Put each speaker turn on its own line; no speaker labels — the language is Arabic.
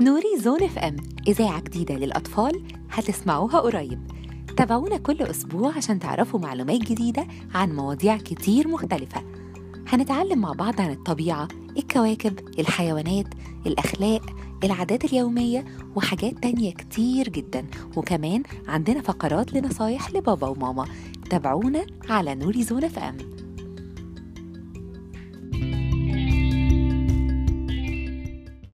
نوري زون اف ام، إذاعة جديدة للأطفال هتسمعوها قريب. تابعونا كل أسبوع عشان تعرفوا معلومات جديدة عن مواضيع كتير مختلفة. هنتعلم مع بعض عن الطبيعة، الكواكب، الحيوانات، الأخلاق، العادات اليومية وحاجات تانية كتير جدا. وكمان عندنا فقرات لنصايح لبابا وماما. تابعونا على نوري زون اف ام.